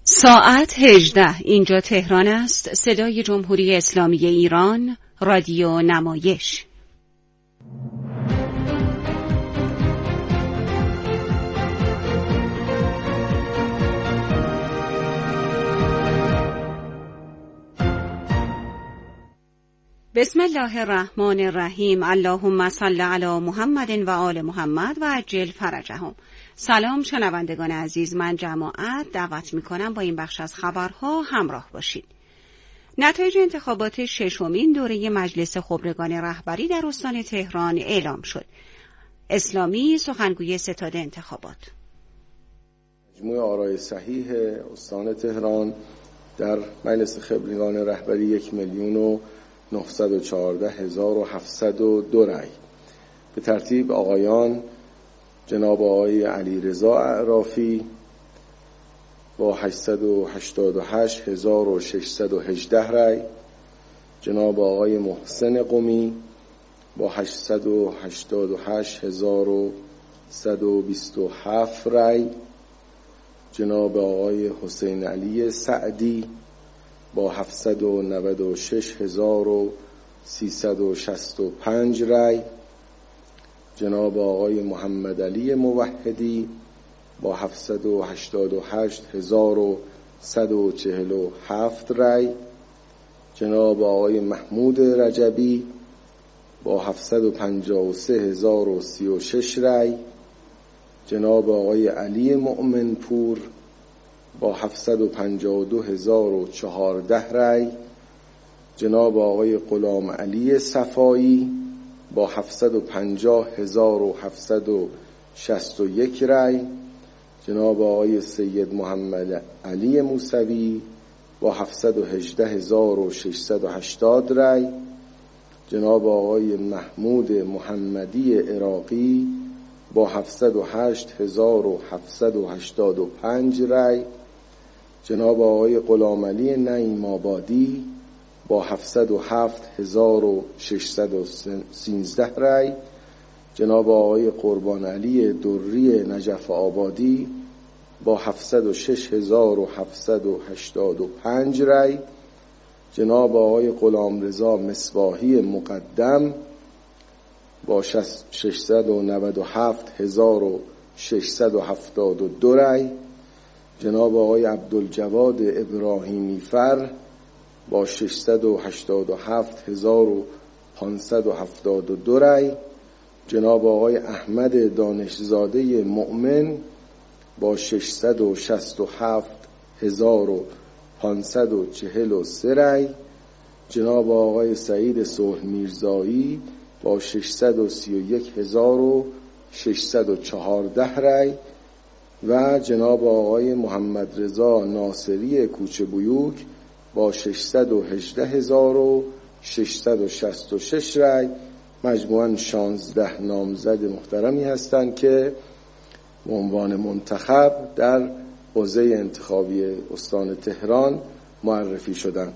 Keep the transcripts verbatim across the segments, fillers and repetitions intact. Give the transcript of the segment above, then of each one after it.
ساعت هجده، اینجا تهران است. صدای جمهوری اسلامی ایران، رادیو نمایش. بسم الله الرحمن الرحیم. اللهم صل علی محمد و آل محمد و عجل فرجهم. سلام شنوندگان عزیز، من جماعت دعوت میکنم با این بخش از خبرها همراه باشید. نتایج انتخابات ششمین دوره مجلس خبرگان رهبری در استان تهران اعلام شد. اسلامی سخنگوی ستاد انتخابات: مجموع آرای صحیح استان تهران در مجلس خبرگان رهبری یک میلیون و نهصد و چهارده هزار و هفتصد و دو رای. به ترتیب آقایان جناب آقای علیرضا اعرافی با هشتصد و هشتاد و هشت هزار و ششصد و هجده رای، جناب آقای محسن قمی با هشتصد و هشتاد و هشت هزار و صد و بیست و هفت رای، جناب آقای حسین علی سعدی با هفتصد و نود و شش هزار و سیصد و شصت و پنج رای، جناب آقای محمد علی موحدی با هفتصد و هشتاد و هشت هزار و صد و چهل و هفت رای، جناب آقای محمود رجبی با هفتصد و پنجاه و سه هزار و سی و شش رای، جناب آقای علی مؤمن پور با هفتصد و پنجاه و دو هزار و چهارده رای، جناب آقای غلام علی صفایی با هفتصد و پنجاه هزار و هفتصد و شصت و یک رای، جناب آقای سید محمد علی موسوی با هفتصد و هجده هزار و ششصد و هشتاد رای، جناب آقای محمود محمدی عراقی با هفتصد و هشت هزار و هفتصد و هشتاد و پنج رای، جناب آقای غلام علی نعیم آبادی با هفتصد و هفت هزار و ششصد و سیزده رای، جناب آقای قربان علی دری نجف آبادی با هفتصد و شش هزار و هفتصد و هشتاد و پنج رای، جناب آقای غلامرضا مصباحی مقدم با ششصد و نود و هفت هزار و ششصد و هفتاد و دو رای، جناب آقای عبدالجواد ابراهیمی فر با ششصد و هشتاد و هفت هزار و پانصد و هفتاد و دو رای، جناب آقای احمد دانشزاده مؤمن با ششصد و شصت و هفت هزار و پانصد و چهل و سه رای، جناب آقای سعید صلح میرزایی با ششصد و سی و یک هزار و ششصد و چهارده رای و جناب آقای محمد رضا ناصری کوچه بیوک با ششصد و هجده هزار و ششصد و شصت و شش رای. مجموعاً شانزده نامزد محترمی هستند که به عنوان منتخب در حوزه انتخابی استان تهران معرفی شدند.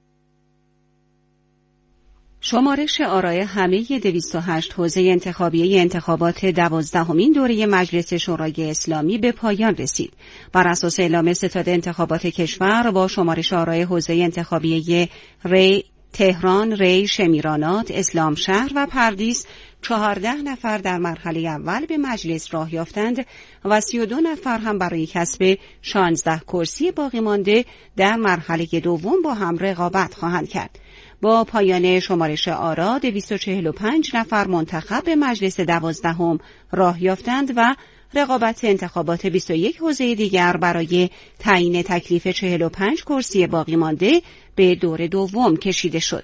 شمارش آرای همه دویست و هشت حوزه انتخابی انتخابات دوازدهمین دوره مجلس شورای اسلامی به پایان رسید. بر اساس اعلام ستاد انتخابات کشور با شمارش آرای حوزه انتخابی ری تهران، ری، شمیرانات، اسلام شهر و پردیس چهارده نفر در مرحله اول به مجلس راه یافتند و سی و دو نفر هم برای کسب شانزده کرسی باقی مانده در مرحله دوم با هم رقابت خواهند کرد. با پایان شمارش آرا دویست و چهل و پنج نفر منتخب به مجلس دوازدهم راه یافتند و رقابت انتخابات بیست و یک حوزه دیگر برای تعیین تکلیف چهل و پنج کرسی باقی مانده به دور دوم کشیده شد.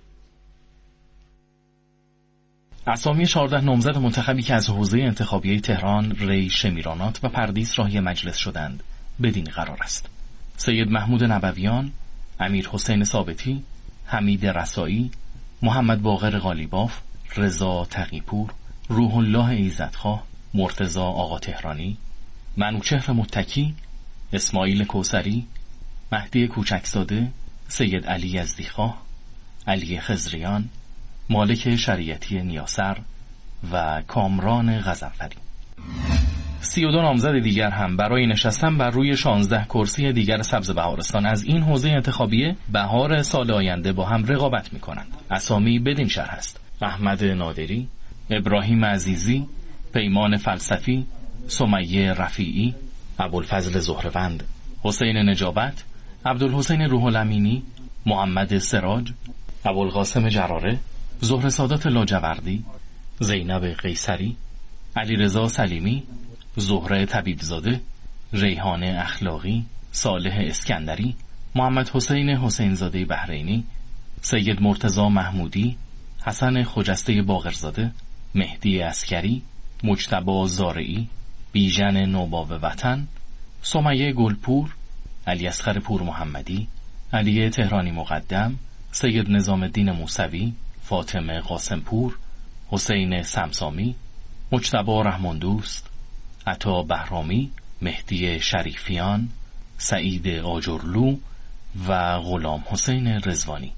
اسامی چهارده نامزد منتخبی که از حوزه انتخابی تهران، ری، شمیرانات و پردیس راهی مجلس شدند بدین قرار است: سید محمود نبویان، امیر حسین ثابتی، حمید رسایی، محمد باقر قالیباف، رضا تقیپور، روح الله ایزدخواه، مرتضی آقا تهرانی، منوچهر متکی، اسماعیل کوثری، مهدی کوچکزاده، سید علی یزدیخواه، علی خضریان، مالک شریعتی نیاسر و کامران غضنفری. سی و دو نامزد دیگر هم برای نشستن بر روی شانزده کرسی دیگر سبز بهارستان از این حوزه انتخابی بهار سال آینده با هم رقابت می‌کنند. اسامی بدین شرح است: احمد نادری، ابراهیم عزیزی، پیمان فلسفی، سمیه رفیعی، ابوالفضل زهروند، حسین نجابت، عبدالحسین روح الامینی، محمد سراج، ابوالقاسم جراره، زهره سادات لاجوردی، زینب قیصری، علیرضا سلیمی، زهره طبیبزاده، ریحانه اخلاقی، صالح اسکندری، محمد حسین حسینزاده بحرینی، سید مرتضی محمودی، حسن خجسته باقرزاده، مهدی عسکری، مجتبی زارعی، بیژن نوباوه وطن، سمیه گلپور، علی اصغر پور محمدی، علی تهرانی مقدم، سید نظام الدین موسوی، فاطمه قاسمپور، حسین سمسامی، مجتبی رحماندوست، عطا بهرامی، مهدی شریفیان، سعید آجرلو و غلام حسین رضوانی.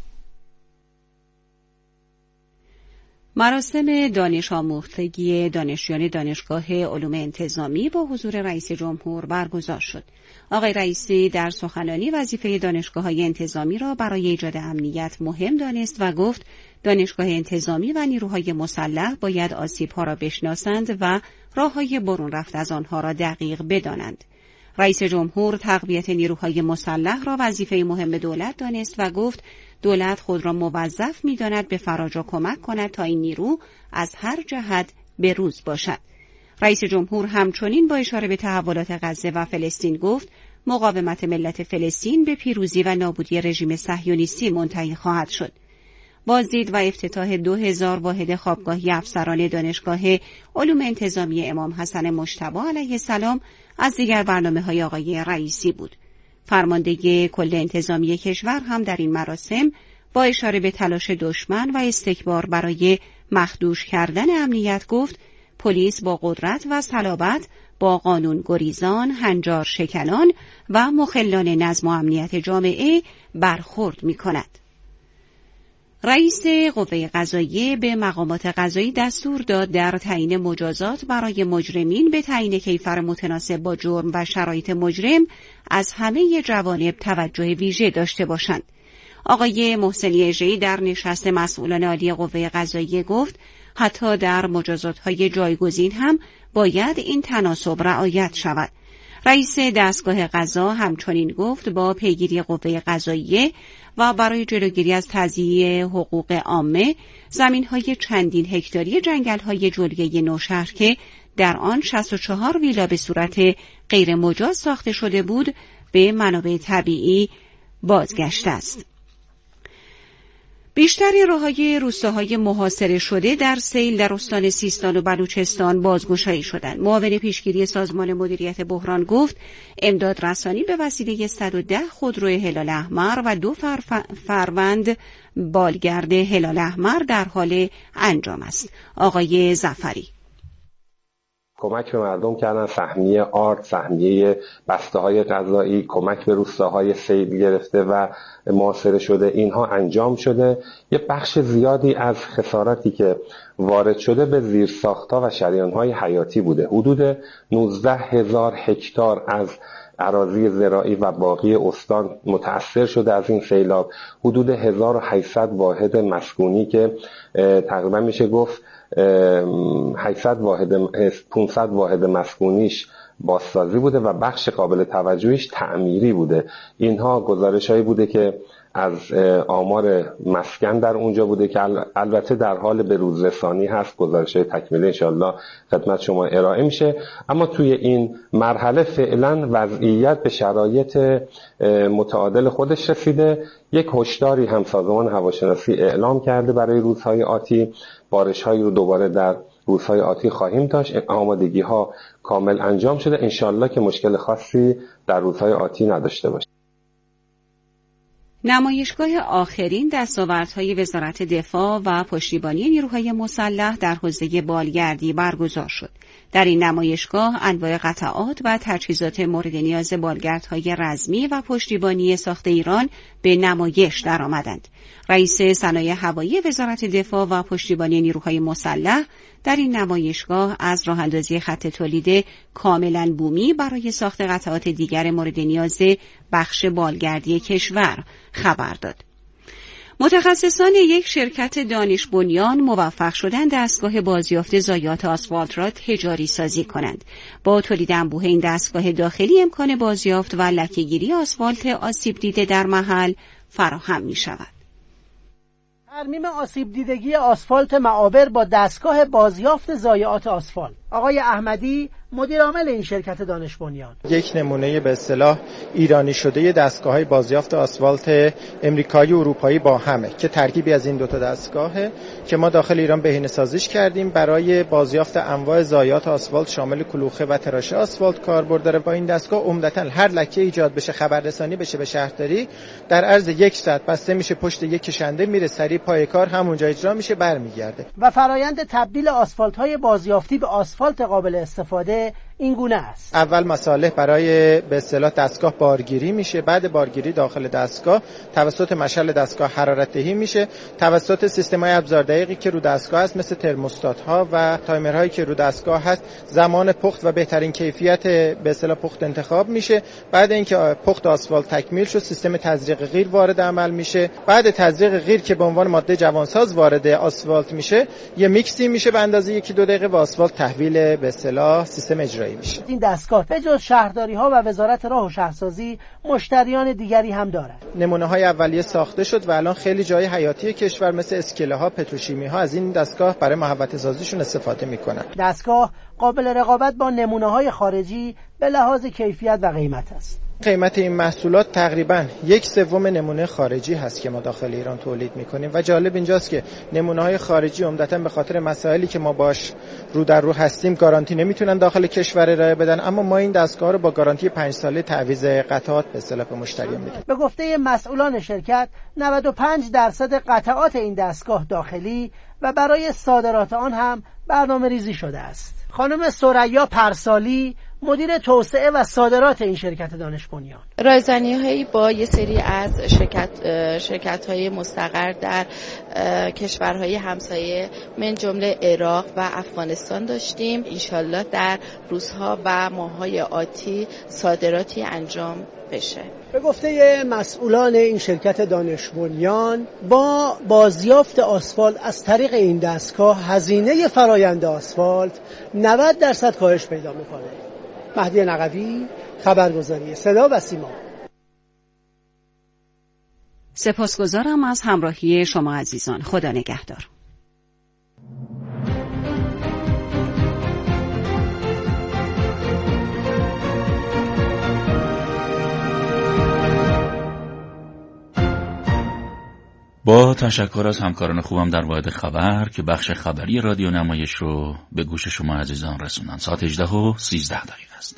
مراسم دانش آموختگی دانشجویان دانشگاه علوم انتظامی با حضور رئیس جمهور برگزار شد. آقای رئیسی در سخنرانی وظیفه دانشگاه‌های انتظامی را برای ایجاد امنیت مهم دانست و گفت دانشگاه انتظامی و نیروهای مسلح باید آسیب‌ها را بشناسند و راه‌های برون رفت از آنها را دقیق بدانند. رئیس جمهور تقویت نیروهای مسلح را وظیفه مهم دولت دانست و گفت دولت خود را موظف می‌داند به فراجا کمک کند تا این نیرو از هر جهت به روز باشد. رئیس جمهور همچنین با اشاره به تحولات غزه و فلسطین گفت مقاومت ملت فلسطین به پیروزی و نابودی رژیم صهیونیستی منتهی خواهد شد. بازدید و افتتاح دو هزار واحد خوابگاهی افسران دانشگاه علوم انتظامی امام حسن مجتبی علیه السلام از دیگر برنامه‌های آقای رئیسی بود. فرمانده کل انتظامی کشور هم در این مراسم با اشاره به تلاش دشمن و استکبار برای مخدوش کردن امنیت گفت پلیس با قدرت و صلابت با قانون گریزان، هنجار شکنان و مخلان نظم و امنیت جامعه برخورد می‌کند. رئیس قوه قضاییه به مقامات قضایی دستور داد در تعیین مجازات برای مجرمین به تعیین کیفر متناسب با جرم و شرایط مجرم از همه جوانب توجه ویژه داشته باشند. آقای محسنی اژه‌ای در نشست مسئولان عالی قوه قضاییه گفت حتی در مجازات‌های جایگزین هم باید این تناسب رعایت شود. رئیس دستگاه قضا همچنین گفت با پیگیری قوه قضاییه و برای جلوگیری از تضییع حقوق عامه زمین‌های چندین هکتاری جنگل‌های جلگه نوشهر که در آن شصت و چهار ویلا به صورت غیر مجاز ساخته شده بود به منابع طبیعی بازگشته است. بیشتر راه‌های روستاهای محاصره شده در سیل در استان سیستان و بلوچستان بازگشایی شدند. معاون پیشگیری سازمان مدیریت بحران گفت امداد رسانی به وسیله صد و ده خودرو هلال احمر و دو فروند بالگرد هلال احمر در حال انجام است. آقای ظفری کمک به مردم کردن، سهمیه آرد، سهمیه بسته‌های غذایی، کمک به روستاهای سیل گرفته و محاصره شده، اینها انجام شده. یه بخش زیادی از خساراتی که وارد شده به زیرساخت‌ها و شریان‌های حیاتی بوده. حدود نوزده هزار هکتار از اراضی زراعی و باقی استان متأثر شده از این سیلاب. حدود هزار و هشتصد واحد مسکونی که تقریبا میشه گفت هشتصد واحد پانصد واحد مسکونیش بازسازی بوده و بخش قابل توجهش تعمیری بوده. اینها گزارش‌هایی بوده که از آمار مسکن در اونجا بوده که البته در حال بروز رسانی هست. گزارش‌های تکمیلی انشالله خدمت شما ارائه میشه. اما توی این مرحله فعلا وضعیت به شرایط متعادل خودش رسیده. یک هشداری هم سازمان هواشناسی اعلام کرده برای روزهای آتی. بارش‌هایی رو دوباره در روزهای آتی خواهیم داشت. آمادگی‌ها کامل انجام شده. انشالله که مشکل خاصی در روزهای آتی نداشته باشیم. نمایشگاه آخرین دستاوردهای وزارت دفاع و پشتیبانی نیروهای مسلح در حوزه بالگردی برگزار شد. در این نمایشگاه انواع قطعات و تجهیزات مورد نیاز بالگردهای رزمی و پشتیبانی ساخت ایران به نمایش درآمدند. رئیس صنایع هوایی وزارت دفاع و پشتیبانی نیروهای مسلح در این نمایشگاه از راه‌اندازی خط تولید کاملا بومی برای ساخت قطعات دیگر مورد نیاز بخش بالگردی کشور خبر داد. متخصصان یک شرکت دانش بنیان موفق شدند دستگاه بازیافت ضایعات آسفالت را تجاری سازی کنند. با تولید انبوه این دستگاه داخلی امکان بازیافت و لکه‌گیری آسفالت آسیب دیده در محل فراهم می شود. ترمیم آسیب دیدگی آسفالت معابر با دستگاه بازیافت ضایعات آسفالت. آقای احمدی مدیر عامل این شرکت دانش بنیان: یک نمونه به اصطلاح ایرانی شده دستگاه‌های بازیافت آسفالت امریکایی و اروپایی با همه که ترکیبی از این دو تا دستگاهه که ما داخل ایران بهینه‌سازیش کردیم برای بازیافت انواع ضایعات آسفالت شامل کلوخه و تراشه آسفالت کاربرد داره. با این دستگاه عمدتاً هر لکه ایجاد بشه خبررسانی بشه به شهرداری، در عرض یک ساعت بسته میشه پشت یک کشنده، میره سریع پای کار همونجا اجرا میشه برمیگرده. و فرایند تبدیل آسفالت‌های بازیافتی به آسفالت قابل استفاده این گونه است. اول مصالح برای به اصطلاح دستگاه بارگیری میشه، بعد بارگیری داخل دستگاه توسط مشعل دستگاه حرارت دهی میشه، توسط سیستم‌های ابزار دقیقی که رو دستگاه هست مثل ترموستات‌ها و تایمرهایی که رو دستگاه هست زمان پخت و بهترین کیفیت به اصطلاح پخت انتخاب میشه. بعد اینکه پخت آسفالت تکمیل شد سیستم تزریق غیر وارد عمل میشه. بعد تزریق غیر که به عنوان ماده جوانساز وارد آسفالت میشه یه میکسی میشه به اندازه یکی دو دقیقه و آسفالت تحویل به اصطلاح سیستم اجرایی میشه. این دستگاه به جز شهرداری ها و وزارت راه و شهرسازی مشتریان دیگری هم دارد. نمونه های اولیه ساخته شد و الان خیلی جای حیاتی کشور مثل اسکله ها، پتروشیمی ها از این دستگاه برای محوطه سازیشون استفاده میکنن. دستگاه قابل رقابت با نمونه های خارجی به لحاظ کیفیت و قیمت است. قیمت این محصولات تقریباً یک سوم نمونه خارجی هست که ما داخل ایران تولید میکنیم و جالب اینجاست که نمونه های خارجی عمدتاً به خاطر مسائلی که ما باش رو در رو هستیم گارانتی نمیتونن داخل کشور ارائه بدن، اما ما این دستگاه رو با گارانتی پنج ساله تعویض قطعات به اصطلاح به مشتریان میدیم. به گفته مسئولان شرکت نود و پنج درصد قطعات این دستگاه داخلی و برای صادرات آن هم برنامه ریزی شده است. خانم ثریا پرسالی مدیر توسعه و صادرات این شرکت دانش بنیان: رایزنی‌هایی با یه سری از شرکت شرکت‌های مستقر در کشورهای همسایه من جمله عراق و افغانستان داشتیم. انشالله در روزها و ماه‌های آتی صادراتی انجام بشه. به گفته مسئولان این شرکت دانش بنیان با بازیافت آسفالت از طریق این دستگاه هزینه فرآیند آسفالت نود درصد کاهش پیدا می‌کنه. مهدی نقوی، خبرگزاری صدا و سیما. سپاسگزارم از همراهی شما عزیزان. خدا نگهدار. با تشکر از همکاران خوبم در واحد خبر که بخش خبری رادیو نمایش رو به گوش شما عزیزان رسوندن. ساعت هجده و سیزده دقیقه است.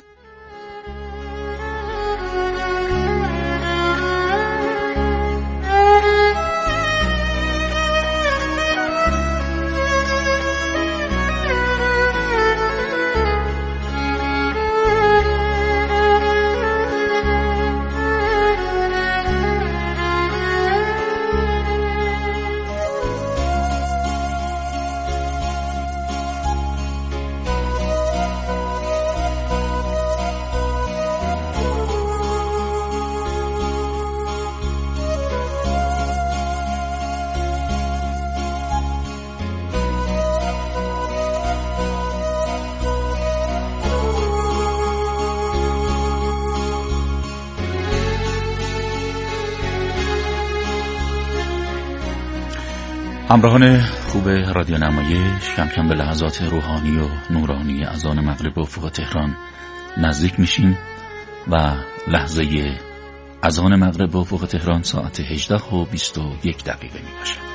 همراهان خوب رادیو نمایش، کم کم به لحظات روحانی و نورانی اذان مغرب افق تهران نزدیک میشیم و لحظه اذان مغرب افق تهران ساعت هجده و بیست و یک دقیقه می باشد.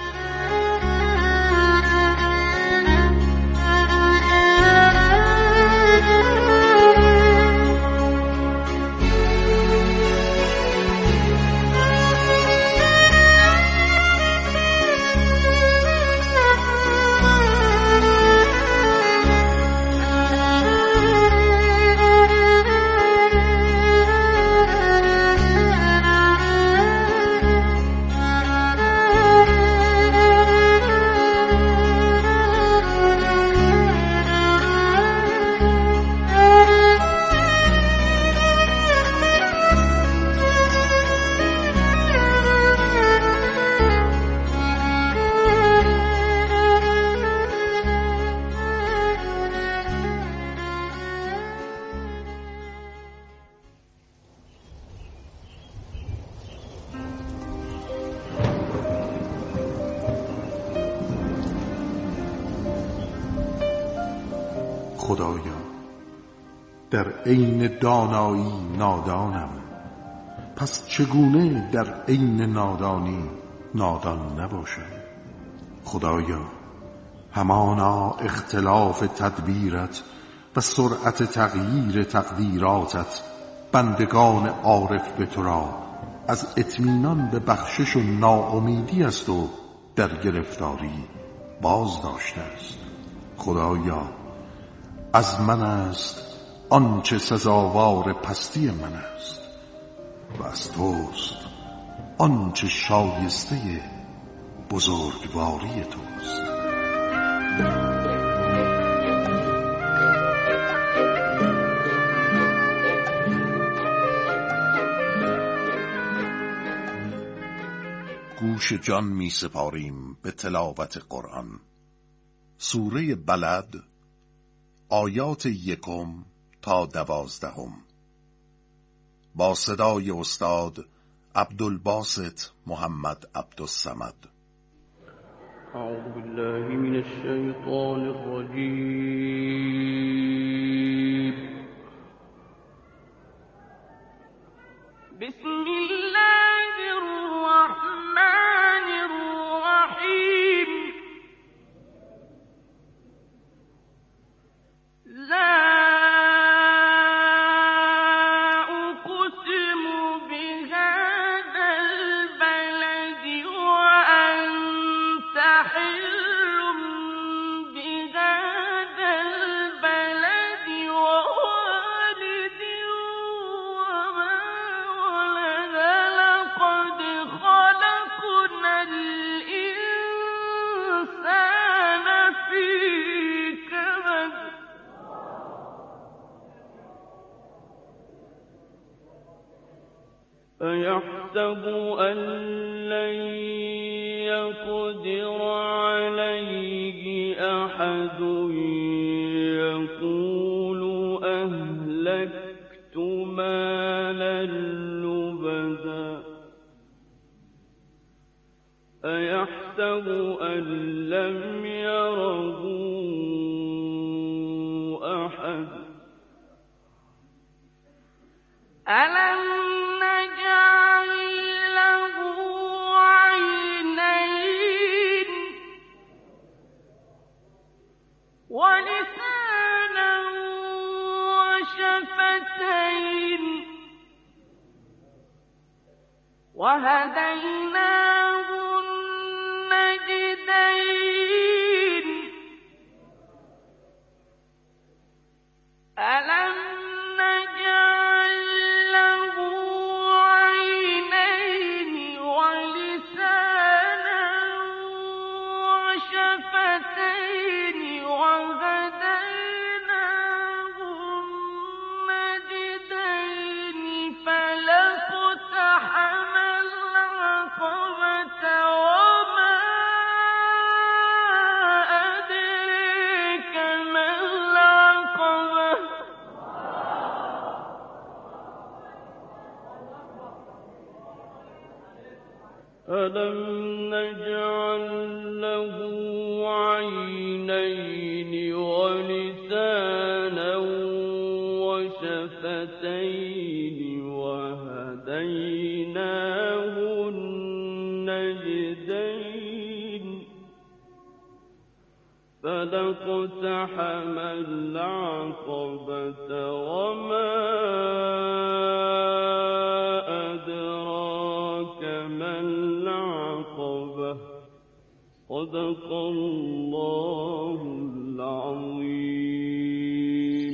خدایا در عین دانایی نادانم، پس چگونه در عین نادانی نادان نباشم؟ خدایا همانا اختلاف تدبیرت و سرعت تغییر تقدیراتت بندگان عارف به تو را از اطمینان به بخشش و ناامیدی از تو در گرفتاری باز داشته است. خدایا از من است آنچه سزاوار پستی من است و از توست آنچه شایسته بزرگواری توست. گوش جان می سپاریم به تلاوت قرآن. سوره بلد، آیات یکم تا دوازدهم، با صدای استاد عبدالباسط محمد عبدالصمد. اعوذ بالله من الشیطان الرجیم. بسم الله الرحمن الرحیم. لا أيحسب أن لن يقدر عليه أحد يقول أهلكت مالا لبدا أيحسب أن لم يره أحد ألم نجعل له عينين ولسانا وشفتين وهديناه النجدين ألم نجعل له عينين ولسانا وشفتين وهديناه النجدين فلاقتحم العقبة وما أدريك ما العقبة ألم نجعل له عينين ولسانا وشفتين وهديناه النجدين فلاقتحم العقبة وما أدراك ما العقبة صدق الله العظيم.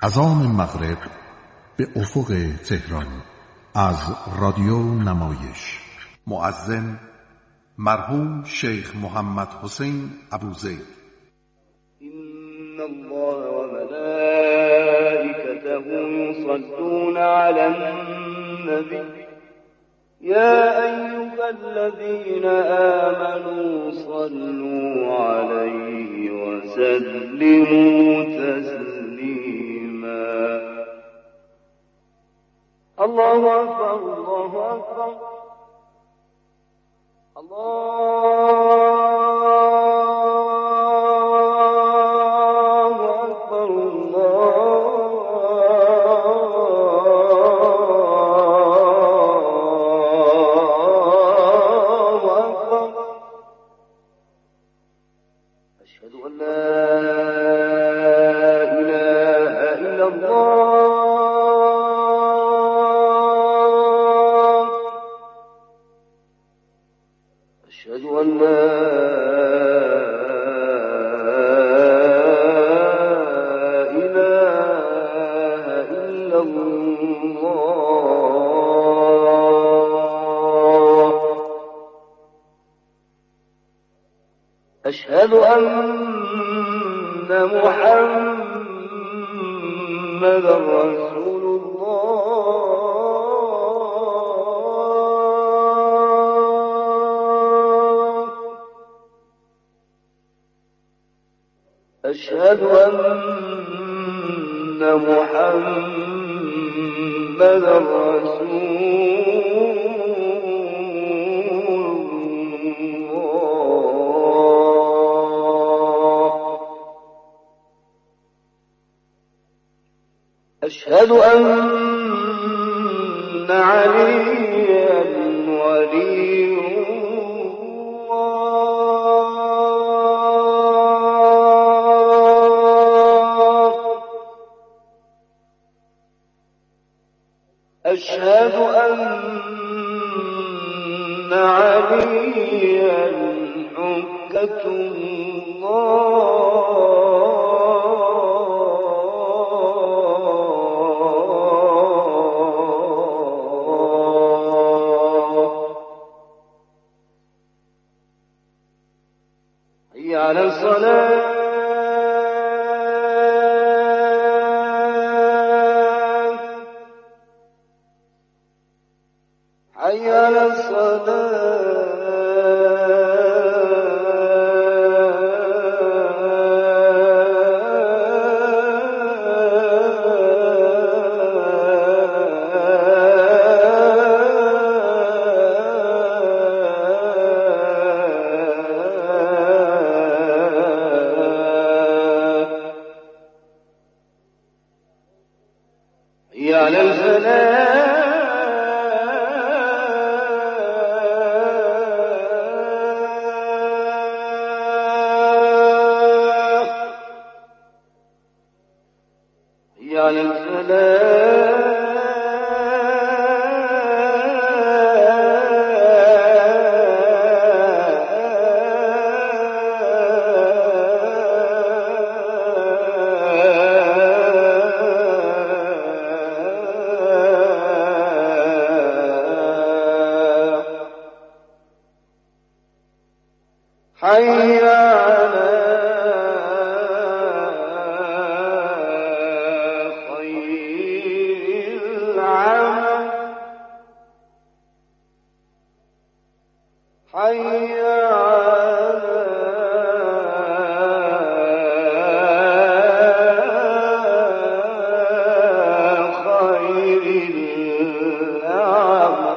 اذان مغرب به افق تهران از رادیو نمایش. مؤذن مرحوم شیخ محمد حسین ابوزید. ان الله و ملائکته یصلون علی النبی یا ایها الذین آمنوا صلوا علیه و سلموا تسلیما. الله اکبر، الله اکبر، الله أشهد أن محمد رسول الله. أشهد أن محمد رسول أشهد أن عليا ولي الله. أشهد أن عليا حجة الله. على الصلاة حي على الصلاة على الفلاح على الفلاح حي على خير العمل حي على خير العمل.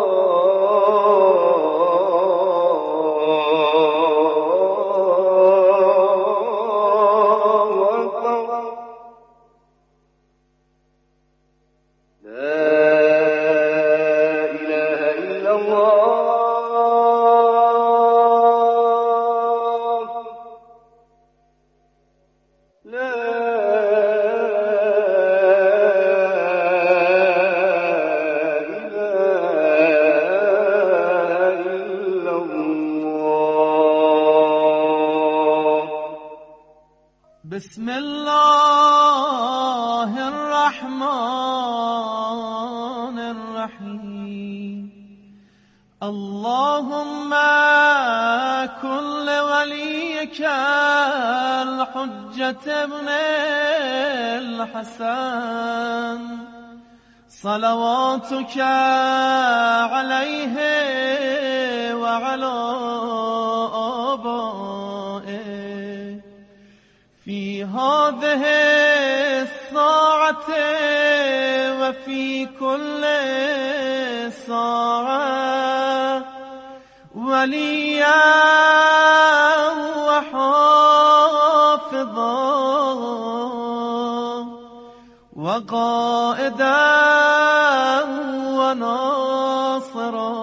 الله بسم الله الرحمن الرحیم اللهم كن لوليك الحجة ابن الحسن صلواتك عليه وعلى آبائه في هذه الساعة وفي كل ساعة وليا وحافظا وقائدا وناصرا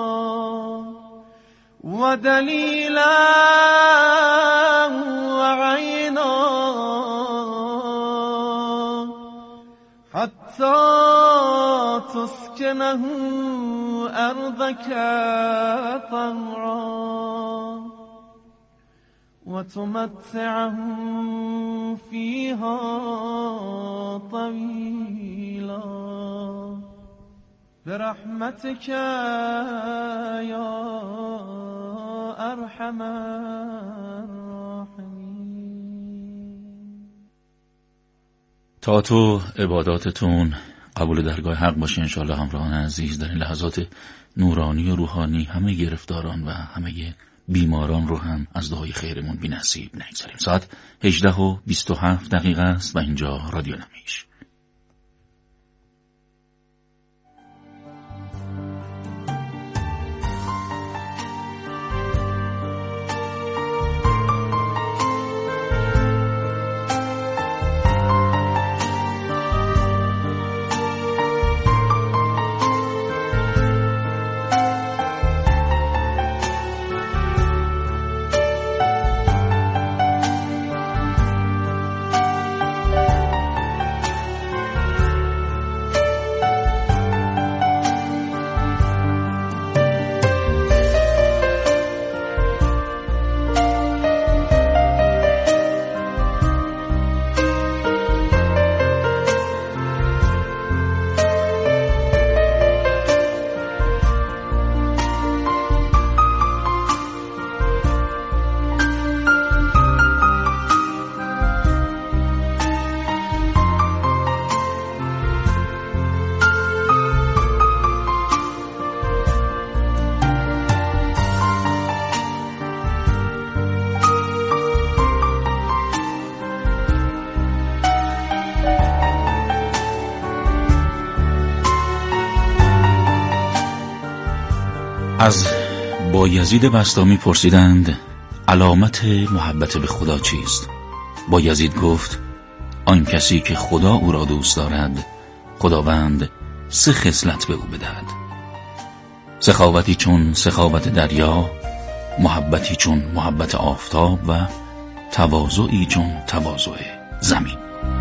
ودليلا وعينا حتى تسكنه أرضك طوعا وتمتعه فيها طويلا برحمتك يا أرحم الراحمين. تا تو عباداتتون قبول درگاه حق باشه انشاءالله. همراهان عزیز، در این لحظات نورانی و روحانی همه گرفتاران و همه بیماران رو هم از دعای خیرمون بی نصیب نگذاریم. ساعت هجده و بیست و هفت دقیقه است و اینجا رادیو نمایش. از بایزید بسطامی پرسیدند علامت محبت به خدا چیست؟ بایزید گفت آن کسی که خدا او را دوست دارد خداوند سه خصلت به او بدهد: سخاوتی چون سخاوت دریا، محبتی چون محبت آفتاب و تواضعی چون تواضع زمین.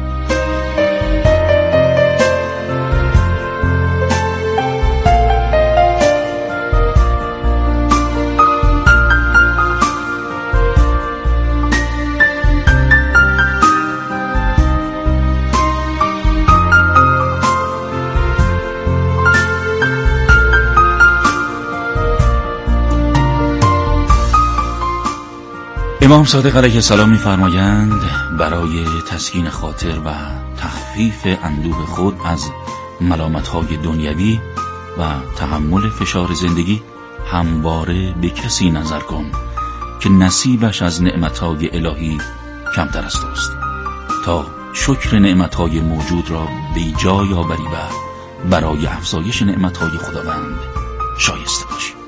امام صادق علیه السلام می‌فرمایند برای تسکین خاطر و تخفیف اندوه خود از ملامت‌های دنیوی و تحمل فشار زندگی همواره به کسی نظر کن که نصیبش از نعمت‌های الهی کمتر از توست تا شکر نعمت‌های موجود را به جای آوری و برای افزایش نعمت‌های خداوند شایسته باشی.